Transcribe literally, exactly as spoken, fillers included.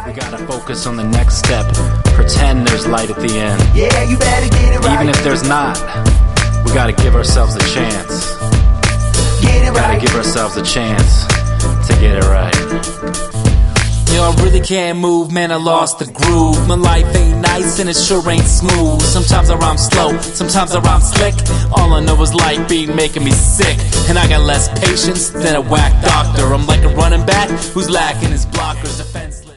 We gotta focus on the next step. Pretend there's light at the end. Yeah, you better get it right. Even if there's not, we gotta give ourselves a chance. Get it Gotta right. give ourselves a chance to get it right. Yo, I really can't move, man, I lost the groove. My life ain't nice and it sure ain't smooth. Sometimes I rhyme slow, sometimes I rhyme slick. All I know is light beat making me sick. And I got less patience than a whack doctor. I'm like a running back who's lacking his blockers. Defenseless.